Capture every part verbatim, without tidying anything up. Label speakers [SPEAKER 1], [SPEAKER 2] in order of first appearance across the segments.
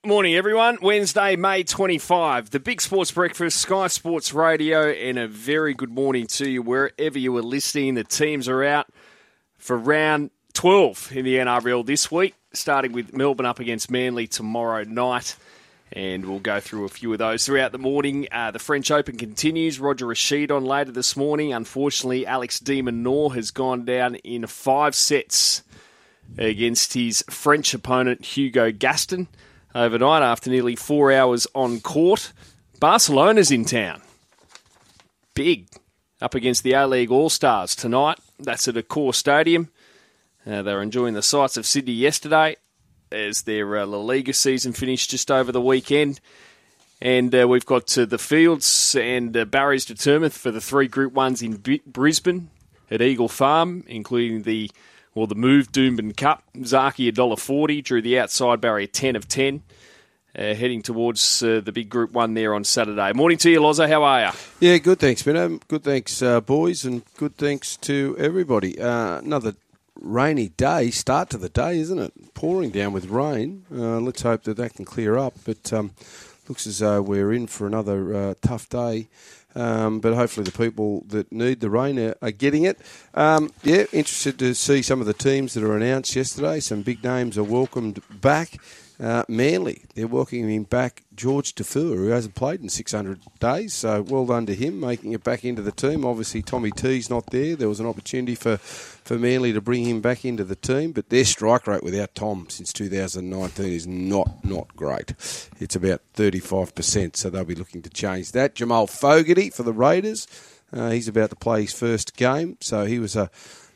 [SPEAKER 1] Morning, everyone. Wednesday, May twenty-fifth. The Big Sports Breakfast, Sky Sports Radio, and a very good morning to you wherever you are listening. The teams are out for round twelve in the N R L this week, starting with Melbourne up against Manly tomorrow night. And we'll go through a few of those throughout the morning. Uh, the French Open continues. Roger Rashid on later this morning. Unfortunately, Alex de Minaur has gone down in five sets against his French opponent, Hugo Gaston, overnight after nearly four hours on court. Barcelona's in town. Big. Up against the A-League All-Stars tonight. That's at Accor Stadium. Uh, they were enjoying the sights of Sydney yesterday as their uh, La Liga season finished just over the weekend. And uh, we've got uh, the fields and uh, barriers determined for the three Group ones in B- Brisbane at Eagle Farm, including the well, the Move Doomben Cup. Zaki one dollar forty, drew the outside barrier ten of ten. Uh, heading towards uh, the big Group one there on Saturday. Morning to you, Loza. How are you?
[SPEAKER 2] Yeah, good, thanks, Benno. Good, thanks, uh, boys, and good thanks to everybody. Uh, another rainy day, start to the day, isn't it? Pouring down with rain. Uh, let's hope that that can clear up. But um, looks as though we're in for another uh, tough day. Um, but hopefully the people that need the rain are, are getting it. Um, yeah, interested to see some of the teams that are announced yesterday. Some big names are welcomed back. Uh, Manly, they're welcoming him back. George Tafua, who hasn't played in six hundred days, so well done to him, making it back into the team. Obviously, Tommy T's not there. There was an opportunity for, for Manly to bring him back into the team, but their strike rate without Tom since two thousand nineteen is not, not great. It's about thirty-five percent, so they'll be looking to change that. Jamal Fogarty for the Raiders, uh, he's about to play his first game, so he was a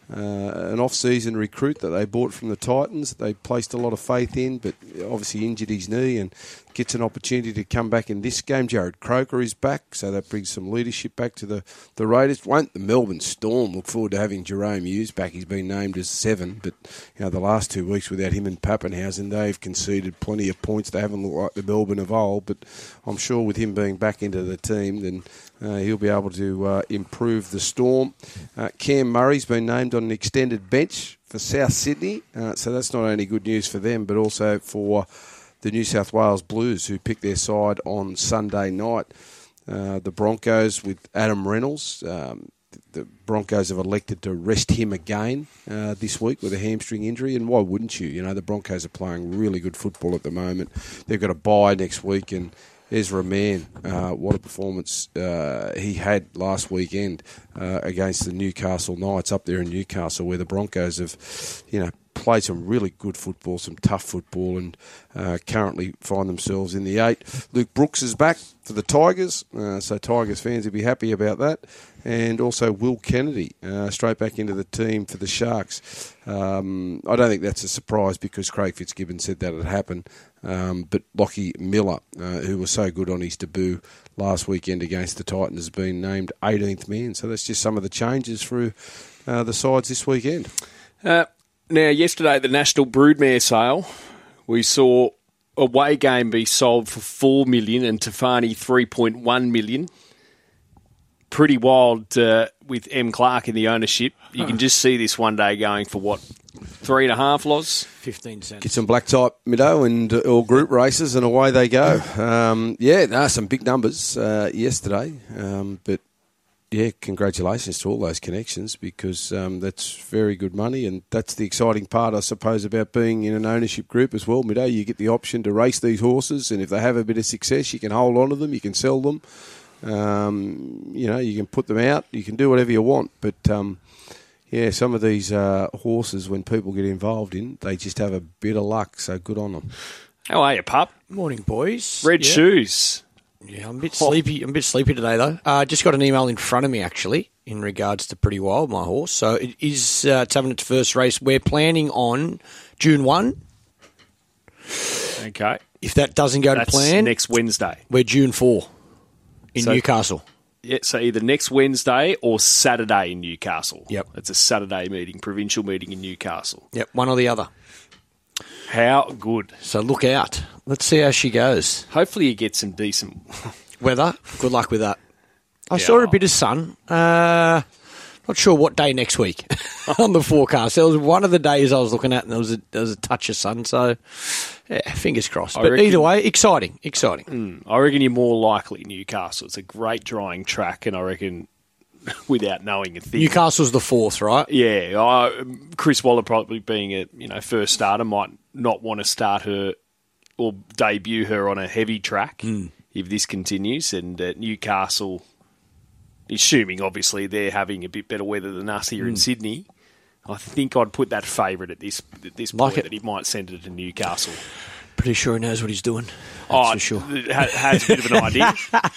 [SPEAKER 2] Uh, an off-season recruit that they bought from the Titans. They placed a lot of faith in, but obviously injured his knee and gets an opportunity to come back in this game. Jared Croker is back, so that brings some leadership back to the, the Raiders. Won't the Melbourne Storm look forward to having Jerome Hughes back? He's been named as seven, but you know the last two weeks without him and Pappenhausen, they've conceded plenty of points. They haven't looked like the Melbourne of old, but I'm sure with him being back into the team, then Uh, he'll be able to uh, improve the Storm. Uh, Cam Murray's been named on an extended bench for South Sydney, uh, so that's not only good news for them, but also for the New South Wales Blues, who picked their side on Sunday night. Uh, the Broncos with Adam Reynolds. Um, the Broncos have elected to rest him again uh, this week with a hamstring injury, and why wouldn't you? You know, the Broncos are playing really good football at the moment. They've got a bye next week, and Ezra Mann, uh, what a performance uh, he had last weekend uh, against the Newcastle Knights up there in Newcastle, where the Broncos have, you know, played some really good football, some tough football, and uh, currently find themselves in the eight. Luke Brooks is back for the Tigers, uh, so Tigers fans will be happy about that. And also Will Kennedy, uh, straight back into the team for the Sharks. Um, I don't think that's a surprise because Craig Fitzgibbon said that would happen. Um, but Lockie Miller, uh, who was so good on his debut last weekend against the Titans, has been named eighteenth man. So that's just some of the changes through uh, the sides this weekend.
[SPEAKER 1] Uh, now, yesterday at the National Broodmare Sale, we saw a away game be sold for four million dollars and Tafani three point one million dollars. Pretty wild uh, with M. Clark in the ownership. You can just see this one day going for, what, three and a half, Loz?
[SPEAKER 3] fifteen cents.
[SPEAKER 2] Get some black type Middo and uh, all group races and away they go. Um, yeah, no, some big numbers uh, yesterday. Um, but, yeah, congratulations to all those connections because um, that's very good money and that's the exciting part, I suppose, about being in an ownership group as well. Middo, you get the option to race these horses and if they have a bit of success, you can hold on to them, you can sell them. Um, you know, you can put them out, you can do whatever you want, but um, yeah, some of these uh, horses, when people get involved in, they just have a bit of luck, so good on them.
[SPEAKER 1] How are you, pup?
[SPEAKER 3] Morning, boys.
[SPEAKER 1] Red
[SPEAKER 3] yeah.
[SPEAKER 1] shoes.
[SPEAKER 3] Yeah, I'm a bit sleepy. I'm a bit sleepy today, though. I uh, just got an email in front of me, actually, in regards to Pretty Wild, my horse. So it is uh, it's having its first race. We're planning on June first.
[SPEAKER 1] Okay.
[SPEAKER 3] If that doesn't go
[SPEAKER 1] That's
[SPEAKER 3] to plan,
[SPEAKER 1] next Wednesday.
[SPEAKER 3] We're June fourth. In
[SPEAKER 1] so,
[SPEAKER 3] Newcastle.
[SPEAKER 1] Yeah, so either next Wednesday or Saturday in Newcastle.
[SPEAKER 3] Yep.
[SPEAKER 1] It's a Saturday meeting, provincial meeting in Newcastle.
[SPEAKER 3] Yep, one or the other.
[SPEAKER 1] How good.
[SPEAKER 3] So look out. Let's see how she goes.
[SPEAKER 1] Hopefully you get some decent
[SPEAKER 3] weather. Good luck with that. I
[SPEAKER 1] yeah.
[SPEAKER 3] saw a bit of sun. Uh, not Not sure what day next week on the forecast. There was one of the days I was looking at, and there was a, there was a touch of sun. So, yeah, fingers crossed.
[SPEAKER 1] I
[SPEAKER 3] But
[SPEAKER 1] reckon-
[SPEAKER 3] either way, exciting, exciting.
[SPEAKER 1] Mm, I reckon you're more likely Newcastle. It's a great drying track, and I reckon without knowing a thing.
[SPEAKER 3] Newcastle's the fourth, right?
[SPEAKER 1] Yeah, I, Chris Waller probably being a you know first starter might not want to start her or debut her on a heavy track
[SPEAKER 3] Mm.
[SPEAKER 1] if this continues. And uh, Newcastle, assuming obviously they're having a bit better weather than us here in Sydney, I think I'd put that favourite at this at this
[SPEAKER 3] Like
[SPEAKER 1] point
[SPEAKER 3] it.
[SPEAKER 1] that he might send it to Newcastle.
[SPEAKER 3] Pretty sure he knows what he's doing. That's
[SPEAKER 1] Oh,
[SPEAKER 3] for sure.
[SPEAKER 1] ha- has a bit of an idea.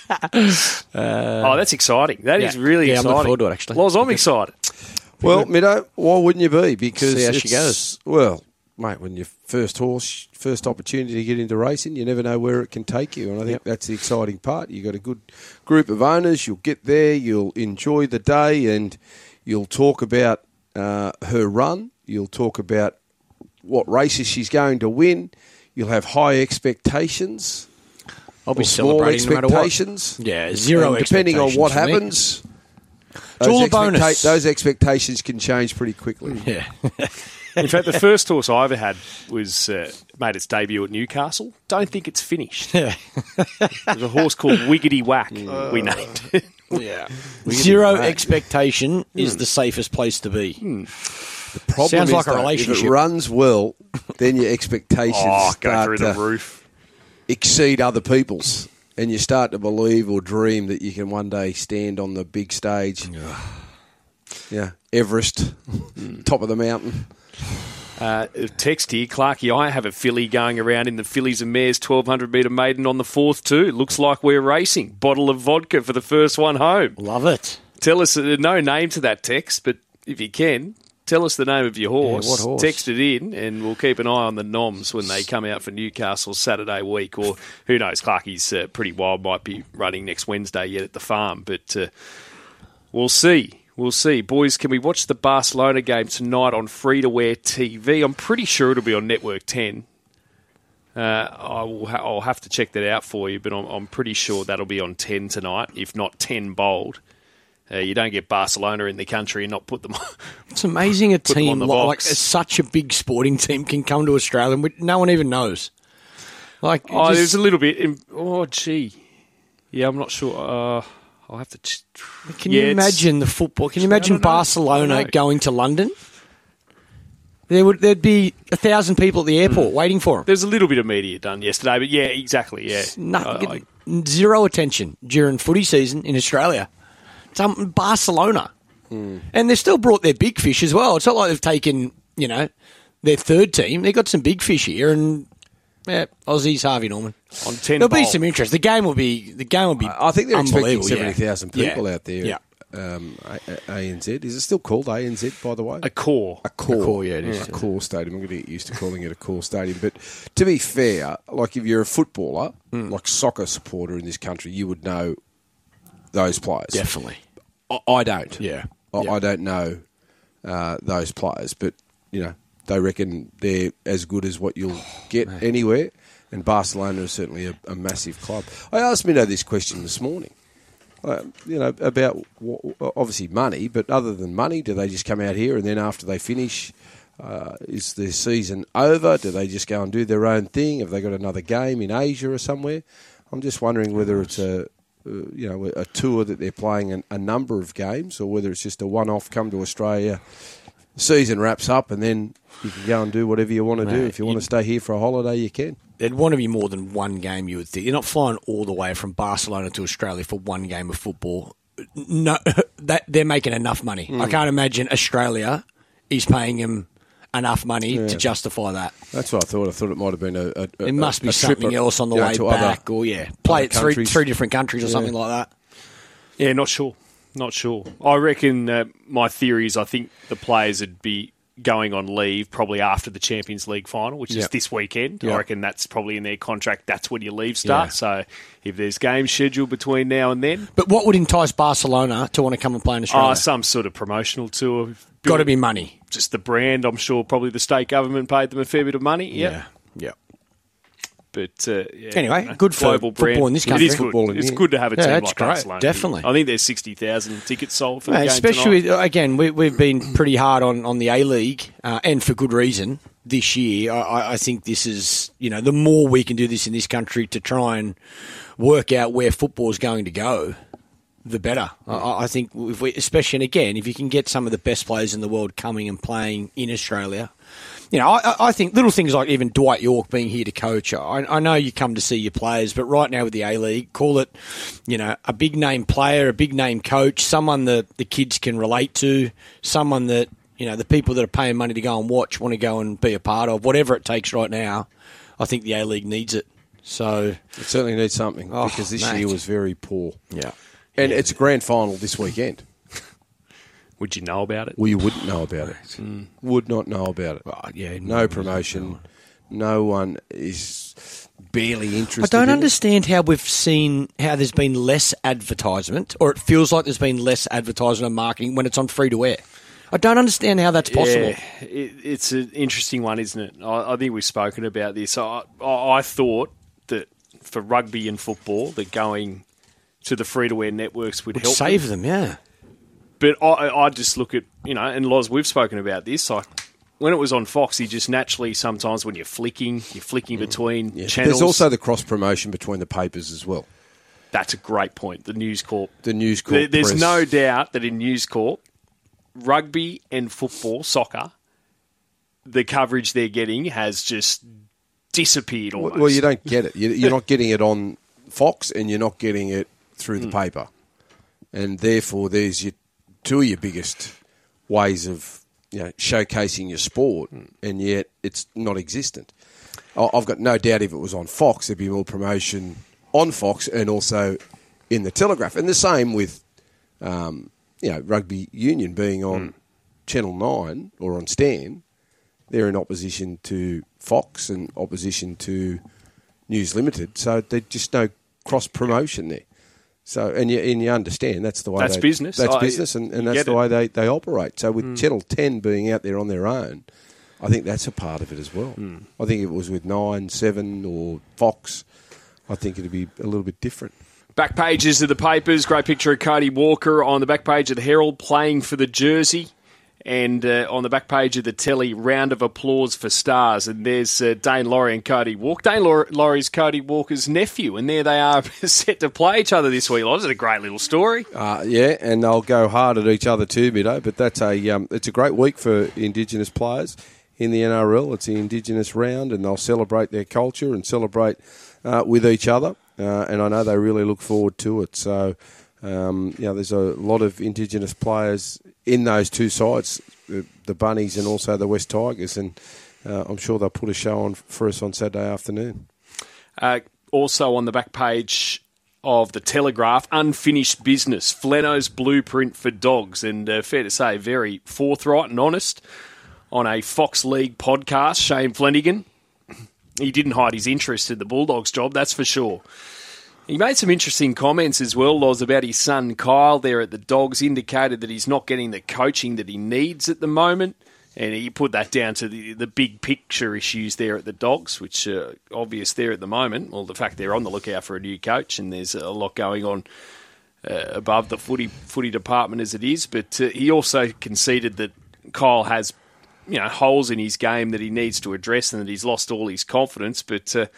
[SPEAKER 1] oh, that's exciting. That is
[SPEAKER 3] yeah.
[SPEAKER 1] really
[SPEAKER 3] Yeah, I'm
[SPEAKER 1] exciting.
[SPEAKER 3] looking forward to it, actually.
[SPEAKER 1] Loz, I'm excited.
[SPEAKER 2] Well, Middo, why wouldn't you be? Because
[SPEAKER 3] See how she
[SPEAKER 2] it's-
[SPEAKER 3] goes.
[SPEAKER 2] Well, mate, when your first horse, first opportunity to get into racing, you never know where it can take you, and I think
[SPEAKER 3] Yep.
[SPEAKER 2] that's the exciting part. You've got a good group of owners. You'll get there. You'll enjoy the day, and you'll talk about uh, her run. You'll talk about what races she's going to win. You'll have high expectations.
[SPEAKER 3] I'll be
[SPEAKER 2] or small
[SPEAKER 3] celebrating no matter what.
[SPEAKER 2] expectations.
[SPEAKER 3] Yeah, zero
[SPEAKER 2] And depending on what
[SPEAKER 3] expectations for me.
[SPEAKER 2] happens,
[SPEAKER 3] It's all
[SPEAKER 2] those
[SPEAKER 3] a bonus.
[SPEAKER 2] expecta- Those expectations can change pretty quickly.
[SPEAKER 3] Yeah.
[SPEAKER 1] In fact, the first horse I ever had was uh, made its debut at Newcastle. Don't think it's finished.
[SPEAKER 3] Yeah.
[SPEAKER 1] There's a horse called Wiggity Whack we named it.
[SPEAKER 3] Yeah. Zero
[SPEAKER 2] back.
[SPEAKER 3] expectation is the safest place to be.
[SPEAKER 2] The problem
[SPEAKER 3] Sounds
[SPEAKER 2] is,
[SPEAKER 3] like a
[SPEAKER 2] though,
[SPEAKER 3] relationship.
[SPEAKER 2] If it runs well, then your expectations
[SPEAKER 1] Oh, go
[SPEAKER 2] start
[SPEAKER 1] through the
[SPEAKER 2] to
[SPEAKER 1] roof.
[SPEAKER 2] exceed other people's, and you start to believe or dream that you can one day stand on the big stage. Yeah, Everest, top of the mountain.
[SPEAKER 1] Uh, a text here, Clarkie, I have a filly going around in the Fillies and Mares twelve hundred metre maiden on the fourth too. Looks like we're racing. Bottle of vodka for the first one home.
[SPEAKER 3] Love it.
[SPEAKER 1] Tell us, uh, no name to that text, but if you can, tell us the name of your horse.
[SPEAKER 3] Yeah, what horse?
[SPEAKER 1] Text it in, and we'll keep an eye on the noms when they come out for Newcastle Saturday week. Or who knows, Clarkie's uh, pretty wild, might be running next Wednesday yet at the farm. But uh, we'll see. We'll see. Boys, can we watch the Barcelona game tonight on free-to-air T V? I'm pretty sure it'll be on Network ten. Uh, I will ha- I'll have to check that out for you, but I'm, I'm pretty sure that'll be on ten tonight, if not ten bold. Uh, you don't get Barcelona in the country and not put them on.
[SPEAKER 3] It's amazing a
[SPEAKER 1] Put them on
[SPEAKER 3] team
[SPEAKER 1] the
[SPEAKER 3] like, like
[SPEAKER 1] box.
[SPEAKER 3] such a big sporting team can come to Australia and we, no one even knows. Like,
[SPEAKER 1] Oh,
[SPEAKER 3] just-
[SPEAKER 1] there's a little bit. In, oh, gee. Yeah, I'm not sure. Uh, I'll have to. Ch-
[SPEAKER 3] can
[SPEAKER 1] yeah,
[SPEAKER 3] you
[SPEAKER 1] it's-
[SPEAKER 3] imagine the football? Can you
[SPEAKER 1] I
[SPEAKER 3] imagine
[SPEAKER 1] don't know. I
[SPEAKER 3] Barcelona
[SPEAKER 1] don't know.
[SPEAKER 3] going to London? There would there'd be a thousand people at the airport
[SPEAKER 1] Hmm.
[SPEAKER 3] waiting for them.
[SPEAKER 1] There's a little bit of media done yesterday, but yeah, exactly. Yeah,
[SPEAKER 3] Nothing,
[SPEAKER 1] I- I-
[SPEAKER 3] zero attention during footy season in Australia. It's um, Barcelona,
[SPEAKER 1] Hmm.
[SPEAKER 3] and they've still brought their big fish as well. It's not like they've taken, you know, their third team. They've got some big fish here, and yeah, Aussies, Harvey Norman.
[SPEAKER 1] on ten.
[SPEAKER 3] There'll be
[SPEAKER 1] bold.
[SPEAKER 3] some interest. The game will be the game will be.
[SPEAKER 2] I think they're expecting
[SPEAKER 3] unbelievable, yeah.
[SPEAKER 2] seventy thousand people
[SPEAKER 3] Yeah.
[SPEAKER 2] out there.
[SPEAKER 3] Yeah,
[SPEAKER 2] Um, A- A- ANZ. Is it still called A N Z, by the way?
[SPEAKER 1] a core.
[SPEAKER 2] A core.
[SPEAKER 3] A core, yeah, it is.
[SPEAKER 2] A core stadium. I'm going to get used to calling it a core stadium. But to be fair, like if you're a footballer,
[SPEAKER 3] Hmm.
[SPEAKER 2] like soccer supporter in this country, you would know those players.
[SPEAKER 3] definitely.
[SPEAKER 2] I, I don't.
[SPEAKER 3] Yeah.
[SPEAKER 2] I,
[SPEAKER 3] Yeah.
[SPEAKER 2] I don't know uh, those players, but you know they reckon they're as good as what you'll get anywhere. And Barcelona is certainly a, a massive club. I asked Minnow this question this morning. Uh, you know about what, obviously money, but other than money, do they just come out here and then after they finish, uh, is their season over? Do they just go and do their own thing? Have they got another game in Asia or somewhere? I'm just wondering whether it's a uh, you know a tour that they're playing an, a number of games, or whether it's just a one-off. Come to Australia, season wraps up, and then you can go and do whatever you want to do.
[SPEAKER 3] Mate,
[SPEAKER 2] If you want
[SPEAKER 3] you-
[SPEAKER 2] to stay here for a holiday, you can.
[SPEAKER 3] There'd want to be more than one game, you would think. You're not flying all the way from Barcelona to Australia for one game of football. No, that they're making enough money.
[SPEAKER 2] Hmm.
[SPEAKER 3] I can't imagine Australia is paying them enough money to justify that.
[SPEAKER 2] That's what I thought. I thought it might have been a. a a
[SPEAKER 3] There must be
[SPEAKER 2] a trip,
[SPEAKER 3] something else on the
[SPEAKER 2] you know,
[SPEAKER 3] way
[SPEAKER 2] to other-
[SPEAKER 3] back, or yeah, play
[SPEAKER 2] other
[SPEAKER 3] it three
[SPEAKER 2] countries.
[SPEAKER 3] three different countries or
[SPEAKER 2] Yeah.
[SPEAKER 3] something like that.
[SPEAKER 1] Yeah, not sure. Not sure. I reckon uh, my theory is I think the players would be going on leave probably after the Champions League final, which is
[SPEAKER 3] Yep.
[SPEAKER 1] this weekend.
[SPEAKER 3] Yep.
[SPEAKER 1] I reckon that's probably in their contract. That's when your leave starts.
[SPEAKER 3] Yeah.
[SPEAKER 1] So if there's games scheduled between now and then,
[SPEAKER 3] But what would entice Barcelona to want to come and play in Australia?
[SPEAKER 1] oh, some sort of promotional tour.
[SPEAKER 3] Got to be money.
[SPEAKER 1] Just the brand. I'm sure probably the state government paid them a fair bit of money. Yep.
[SPEAKER 3] Yeah, yeah.
[SPEAKER 1] But uh, yeah,
[SPEAKER 3] anyway,
[SPEAKER 1] you know,
[SPEAKER 3] good for
[SPEAKER 1] global brand.
[SPEAKER 3] football in this country.
[SPEAKER 1] It is good.
[SPEAKER 2] Football in
[SPEAKER 1] It's
[SPEAKER 2] here.
[SPEAKER 1] good to have a
[SPEAKER 3] Yeah,
[SPEAKER 1] team
[SPEAKER 3] that's
[SPEAKER 1] like
[SPEAKER 3] great,
[SPEAKER 1] Barcelona.
[SPEAKER 3] definitely.
[SPEAKER 1] I think there's sixty thousand tickets sold for the
[SPEAKER 3] Mate,
[SPEAKER 1] game
[SPEAKER 3] especially,
[SPEAKER 1] tonight.
[SPEAKER 3] with, again, we, we've been pretty hard on, on the A-League, uh, and for good reason, this year. I, I think this is, you know, the more we can do this in this country to try and work out where football is going to go, the better. I, I think, if we, especially, and again, if you can get some of the best players in the world coming and playing in Australia, you know, I, I think little things like even Dwight York being here to coach. I, I know you come to see your players, but right now with the A-League, call it, you know, a big name player, a big name coach, someone that the kids can relate to, someone that, you know, the people that are paying money to go and watch want to go and be a part of. Whatever it takes right now, I think the A-League needs it. So
[SPEAKER 2] It certainly needs something
[SPEAKER 3] Oh,
[SPEAKER 2] because this
[SPEAKER 3] mate.
[SPEAKER 2] year was very poor.
[SPEAKER 3] yeah,
[SPEAKER 2] And it's a grand final this weekend.
[SPEAKER 1] Would you know about it?
[SPEAKER 2] Well, you wouldn't know about it. Mm. Would not know about it.
[SPEAKER 3] Oh, yeah,
[SPEAKER 2] No promotion. No one is barely
[SPEAKER 3] I
[SPEAKER 2] interested
[SPEAKER 3] don't
[SPEAKER 2] in it.
[SPEAKER 3] understand how we've seen how there's been less advertisement, or it feels like there's been less advertisement and marketing when it's on free to air. I don't understand how that's possible.
[SPEAKER 1] Yeah, it, it's an interesting one, isn't it? I, I think we've spoken about this. I, I, I thought that for rugby and football, that going to the free-to-air networks would,
[SPEAKER 3] Would
[SPEAKER 1] help
[SPEAKER 3] save
[SPEAKER 1] them.
[SPEAKER 3] them, yeah.
[SPEAKER 1] But I, I just look at, you know, and Loz, we've spoken about this, like when it was on Fox, you just naturally sometimes when you're flicking, you're flicking between
[SPEAKER 2] Yeah.
[SPEAKER 1] channels.
[SPEAKER 2] There's also the cross-promotion between the papers as well.
[SPEAKER 1] That's a great point, the News Corp.
[SPEAKER 2] The News Corp
[SPEAKER 1] There, there's
[SPEAKER 2] press.
[SPEAKER 1] no doubt that in News Corp, rugby and football, soccer, the coverage they're getting has just disappeared almost.
[SPEAKER 2] Well, you don't get it. You- You're not getting it on Fox and you're not getting it through the paper. And therefore, there's your two of your biggest ways of you know, showcasing your sport, and yet it's not existent. I- I've got no doubt if it was on Fox, there'd be more promotion on Fox and also in the Telegraph. And the same with, um, you know, rugby union being on Channel nine or on Stan. They're in opposition to Fox and opposition to News Limited. So there's just no cross-promotion there. So and you and you understand that's the way
[SPEAKER 1] That's
[SPEAKER 2] they,
[SPEAKER 1] business.
[SPEAKER 2] That's
[SPEAKER 1] I-
[SPEAKER 2] business, and, and
[SPEAKER 1] you
[SPEAKER 2] that's
[SPEAKER 1] get
[SPEAKER 2] the
[SPEAKER 1] it.
[SPEAKER 2] way they, they operate. So with Channel ten being out there on their own, I think that's a part of it as well. I think if it was with Nine, Seven, or Fox, I think it'd be a little bit different.
[SPEAKER 1] Back pages of the papers, great picture of Cody Walker on the back page of the Herald playing for the jersey. And uh, on the back page of the telly, round of applause for stars. And there's uh, Dane Laurie and Cody Walker. Dane Lau- Laurie's Cody Walker's nephew. And there they are set to play each other this week. It's a great little story.
[SPEAKER 2] Uh, yeah, and they'll go hard at each other too, Middo. But that's a um, it's a great week for Indigenous players in the N R L. It's the Indigenous round, and they'll celebrate their culture and celebrate uh, with each other. Uh, and I know they really look forward to it. So, um, you know, there's a lot of Indigenous players in those two sides, the, the Bunnies and also the West Tigers, and uh, I'm sure they'll put a show on for us on Saturday afternoon.
[SPEAKER 1] Uh, also on the back page of the Telegraph, unfinished business, Fleno's blueprint for dogs. And uh, fair to say, very forthright and honest on a Fox League podcast, Shane Flanagan. He didn't hide his interest in the Bulldogs job, that's for sure. He made some interesting comments as well, Loz, about his son Kyle there at the Dogs, indicated that he's not getting the coaching that he needs at the moment, and he put that down to the, the big picture issues there at the Dogs, which are obvious there at the moment. Well, the fact they're on the lookout for a new coach, and there's a lot going on uh, above the footy footy department as it is, but uh, he also conceded that Kyle has you know holes in his game that he needs to address and that he's lost all his confidence, but uh,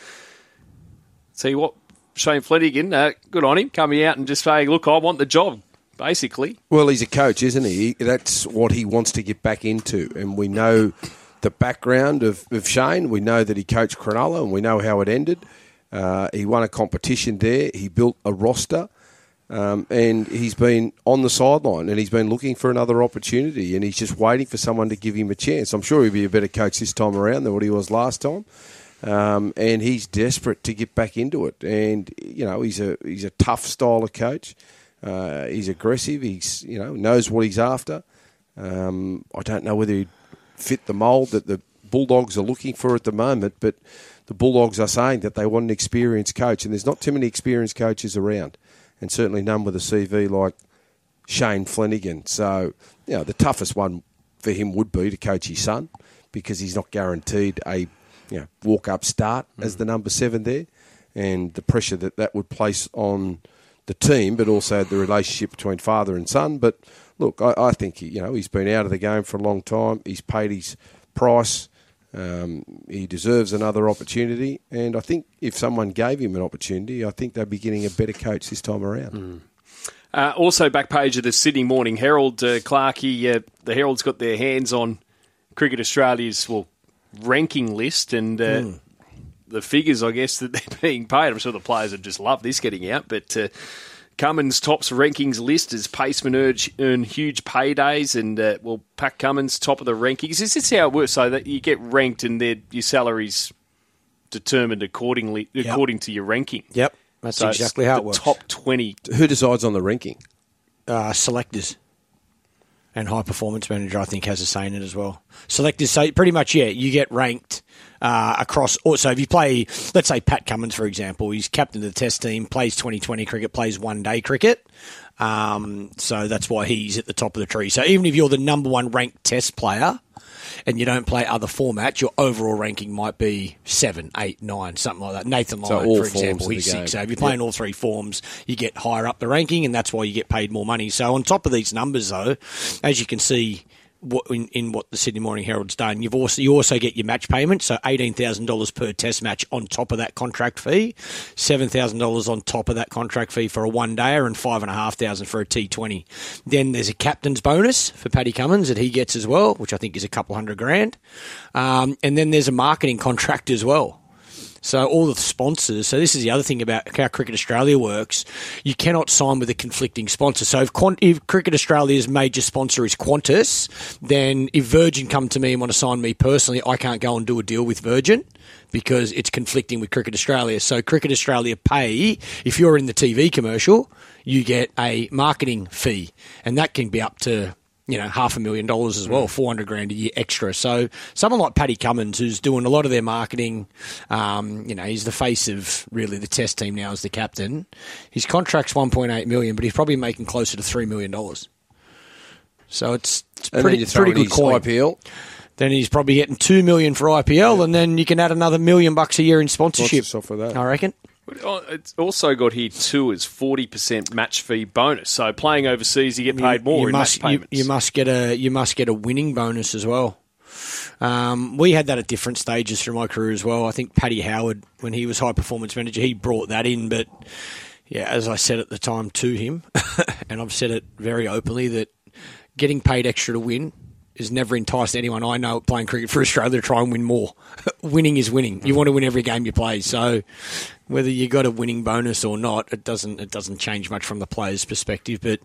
[SPEAKER 1] tell you what, Shane Flanagan, uh, good on him, coming out and just saying, look, I want the job, basically.
[SPEAKER 2] Well, he's a coach, isn't he? That's what he wants to get back into. And we know the background of, of Shane. We know that he coached Cronulla, and we know how it ended. Uh, he won a competition there. He built a roster. Um, and he's been on the sideline, and he's been looking for another opportunity, and he's just waiting for someone to give him a chance. I'm sure he'll be a better coach this time around than what he was last time. Um, and he's desperate to get back into it. And, you know, he's a he's a tough style of coach. Uh, he's aggressive. He's, you know, knows what he's after. Um, I don't know whether he'd fit the mould that the Bulldogs are looking for at the moment, but the Bulldogs are saying that they want an experienced coach, and there's not too many experienced coaches around, and certainly none with a C V like Shane Flanagan. So, you know, the toughest one for him would be to coach his son, because he's not guaranteed a you know, walk-up start mm. as the number seven there, and the pressure that that would place on the team, but also the relationship between father and son. But look, I, I think he, you know he's been out of the game for a long time. He's paid his price. Um, he deserves another opportunity, and I think if someone gave him an opportunity, I think they'd be getting a better coach this time around.
[SPEAKER 1] Mm. Uh, also, back page of the Sydney Morning Herald, uh, Clarkey, uh, the Herald's got their hands on Cricket Australia's well ranking list, and uh, mm. the figures, I guess, that they're being paid. I'm sure the players would just love this getting out, but uh, Cummins tops rankings list as pacemen urge, earn huge paydays, and uh, well, Pat Cummins top of the rankings. Is this how it works? So that you get ranked, and your salary's determined accordingly, yep. according to your ranking.
[SPEAKER 3] Yep, that's so exactly how it works.
[SPEAKER 1] Top twenty.
[SPEAKER 2] Who decides on the ranking?
[SPEAKER 3] Uh, selectors. And high performance manager, I think, has a say in it as well. Selectors, so pretty much, yeah, you get ranked uh, across. Also, if you play, let's say Pat Cummins, for example, he's captain of the Test team, plays twenty twenty cricket, plays one day cricket. Um, so that's why he's at the top of the tree. So even if you're the number one ranked Test player and you don't play other formats, your overall ranking might be seven, eight, nine, something like that. Nathan Lyon,
[SPEAKER 2] so
[SPEAKER 3] for example, he's six. So if you're playing yep. all three forms, you get higher up the ranking, and that's why you get paid more money. So on top of these numbers, though, as you can see what, in, in what the Sydney Morning Herald's done, you've also you also get your match payment, so eighteen thousand dollars per Test match on top of that contract fee, seven thousand dollars on top of that contract fee for a one-dayer, and five thousand five hundred dollars for a T twenty. Then there's a captain's bonus for Paddy Cummins that he gets as well, which I think is a couple hundred grand. Um, and then there's a marketing contract as well. So all the sponsors, so this is the other thing about how Cricket Australia works, you cannot sign with a conflicting sponsor. So if, Quant- if Cricket Australia's major sponsor is Qantas, then if Virgin come to me and want to sign me personally, I can't go and do a deal with Virgin because it's conflicting with Cricket Australia. So Cricket Australia pay, if you're in the T V commercial, you get a marketing fee, and that can be up to, you know, half a million dollars as well, four hundred grand a year extra. So someone like Paddy Cummins, who's doing a lot of their marketing, um, you know, he's the face of really the Test team now as the captain. His contract's one point eight million, but he's probably making closer to three million dollars. So it's, it's pretty, pretty good coin.
[SPEAKER 2] I P L.
[SPEAKER 3] Then he's probably getting two million for I P L, yeah. and then you can add another million bucks a year in sponsorship.
[SPEAKER 2] Lots of for that.
[SPEAKER 3] I reckon.
[SPEAKER 1] It's also got here too is forty percent match fee bonus. So playing overseas, you get paid more
[SPEAKER 3] you
[SPEAKER 1] in
[SPEAKER 3] must,
[SPEAKER 1] match payments.
[SPEAKER 3] You, you must get a you must get a winning bonus as well. Um, we had that at different stages through my career as well. I think Paddy Howard, when he was high performance manager, he brought that in. But yeah, as I said at the time to him, and I've said it very openly, that getting paid extra to win has never enticed anyone I know playing cricket for Australia to try and win more. Winning is winning. You want to win every game you play. So whether you got a winning bonus or not, it doesn't it doesn't change much from the player's perspective. But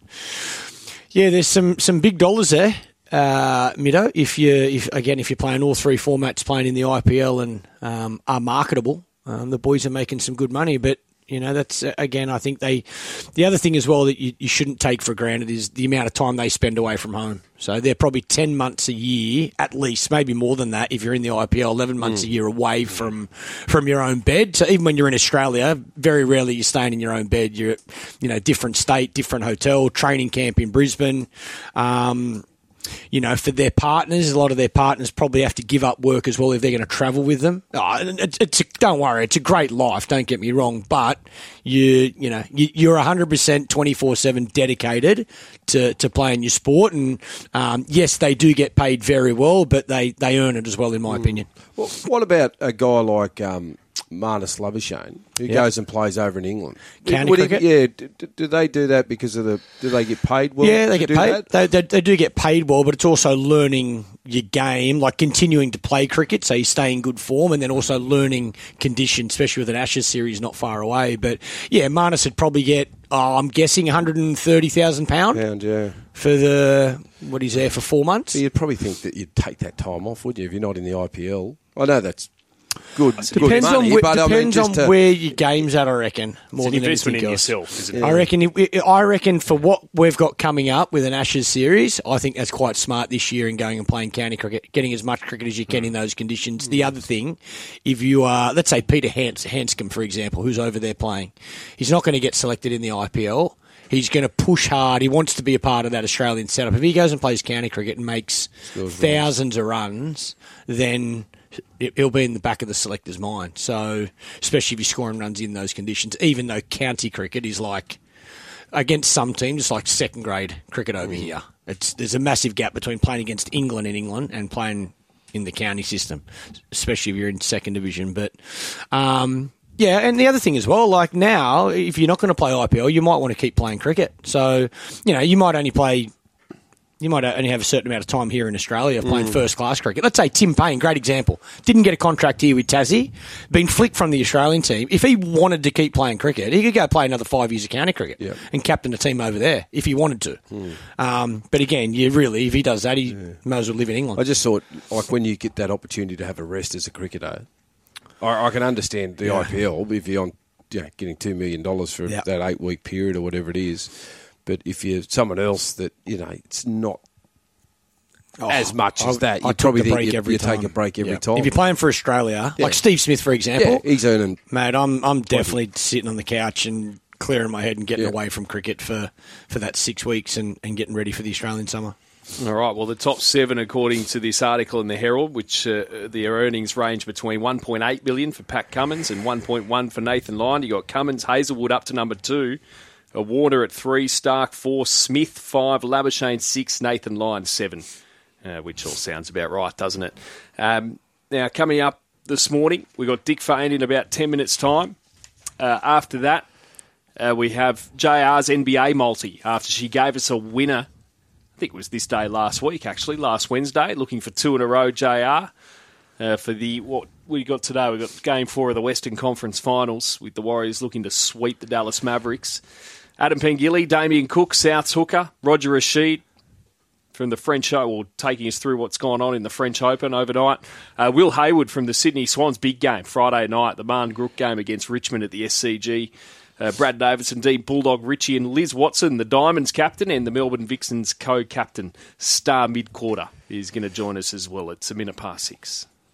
[SPEAKER 3] yeah, there's some, some big dollars there, uh, Mido. If you if again if you're playing all three formats, playing in the I P L and um, are marketable, um, the boys are making some good money. But you know, that's, again, I think they... The other thing as well that you, you shouldn't take for granted is the amount of time they spend away from home. So they're probably ten months a year, at least, maybe more than that, if you're in the I P L, eleven months mm. a year away from from your own bed. So even when you're in Australia, very rarely you're staying in your own bed. You're at, you know, different state, different hotel, training camp in Brisbane. Um... You know, for their partners, a lot of their partners probably have to give up work as well if they're going to travel with them. Oh, it's, it's a, don't worry, it's a great life. Don't get me wrong, but you, you know, you, you're one hundred percent twenty-four seven dedicated to, to playing your sport, and um, yes, they do get paid very well, but they, they earn it as well, in my mm. opinion.
[SPEAKER 2] Well, what about a guy like um, Marnus Labuschagne, who yep. goes and plays over in England?
[SPEAKER 3] County
[SPEAKER 2] Would
[SPEAKER 3] cricket?
[SPEAKER 2] He, yeah, do, do they do that because of the? Do they get paid well?
[SPEAKER 3] Yeah, they get
[SPEAKER 2] do
[SPEAKER 3] paid. They, they they do get paid well, but it's also learning your game, like continuing to play cricket, so you stay in good form, and then also learning conditions, especially with an Ashes series not far away. But yeah, Marnus would probably get, oh, I'm guessing, one hundred and thirty thousand pound.
[SPEAKER 2] Pound, yeah.
[SPEAKER 3] For the what he's there for four months.
[SPEAKER 2] So you'd probably think that you'd take that time off, would you, if you're not in the I P L? I know that's good.
[SPEAKER 3] Depends
[SPEAKER 2] good money,
[SPEAKER 3] on, wh-
[SPEAKER 2] but
[SPEAKER 3] depends
[SPEAKER 2] I mean,
[SPEAKER 3] on
[SPEAKER 2] to...
[SPEAKER 3] where your game's at, I reckon. More
[SPEAKER 1] it's
[SPEAKER 3] than
[SPEAKER 1] an investment
[SPEAKER 3] anything
[SPEAKER 1] in
[SPEAKER 3] else.
[SPEAKER 1] yourself, isn't it?
[SPEAKER 3] I reckon. It, I reckon for what we've got coming up with an Ashes series, I think that's quite smart this year in going and playing county cricket, getting as much cricket as you can mm. in those conditions. Mm. The other thing, if you are, let's say Peter Hans, Hanscom, for example, who's over there playing, he's not going to get selected in the I P L. He's going to push hard. He wants to be a part of that Australian setup. If he goes and plays county cricket and makes thousands of runs, then it, it'll be in the back of the selector's mind. So, especially if you're scoring runs in those conditions, even though county cricket is like, against some teams, it's like second grade cricket over mm. here. It's There's a massive gap between playing against England in England and playing in the county system, especially if you're in second division. But, um, yeah, and the other thing as well, like now, if you're not going to play I P L, you might want to keep playing cricket. So, you know, you might only play... You might only have a certain amount of time here in Australia playing mm. first-class cricket. Let's say Tim Payne, great example. Didn't get a contract here with Tassie, been flicked from the Australian team. If he wanted to keep playing cricket, he could go play another five years of county cricket yep. and captain a team over there if he wanted to. Mm. Um, but again, you really, if he does that, he yeah. may as well live in England.
[SPEAKER 2] I just thought, like, when you get that opportunity to have a rest as a cricketer, I, I can understand the yeah. I P L if you're on, you know, getting two million dollars for yep. that eight-week period or whatever it is. But if you're someone else that, you know, it's not oh, as much as I, that, you probably think you, you take a break every yeah. time.
[SPEAKER 3] If you're playing for Australia, yeah. like Steve Smith, for example.
[SPEAKER 2] Yeah, he's earning...
[SPEAKER 3] Mate, I'm I'm definitely twenty sitting on the couch and clearing my head and getting yeah. away from cricket for, for that six weeks and, and getting ready for the Australian summer.
[SPEAKER 1] All right, well, the top seven, according to this article in the Herald, which uh, the earnings range between one point eight million dollars for Pat Cummins and one point one for Nathan Lyon. You got Cummins, Hazelwood up to number two. A Warner at three, Stark four, Smith five, Labuschagne six, Nathan Lyon seven, uh, which all sounds about right, doesn't it? Um, now, coming up this morning, we got Dick Fain in about ten minutes' time. Uh, after that, uh, we have J R's N B A multi after she gave us a winner. I think it was this day last week, actually, last Wednesday, looking for two in a row, J R. Uh, for the what we got today, we got Game Four of the Western Conference Finals with the Warriors looking to sweep the Dallas Mavericks. Adam Pengilly, Damien Cook, South's hooker, Roger Rashid from the French Open, well, taking us through what's gone on in the French Open overnight. Uh, Will Hayward from the Sydney Swans, big game Friday night, the Marn Grook game against Richmond at the S C G. Uh, Brad Davidson, Dean Bulldog Richie, and Liz Watson, the Diamonds captain, and the Melbourne Vixens co-captain, Star Mid-Quarter, is going to join us as well. It's a minute past six.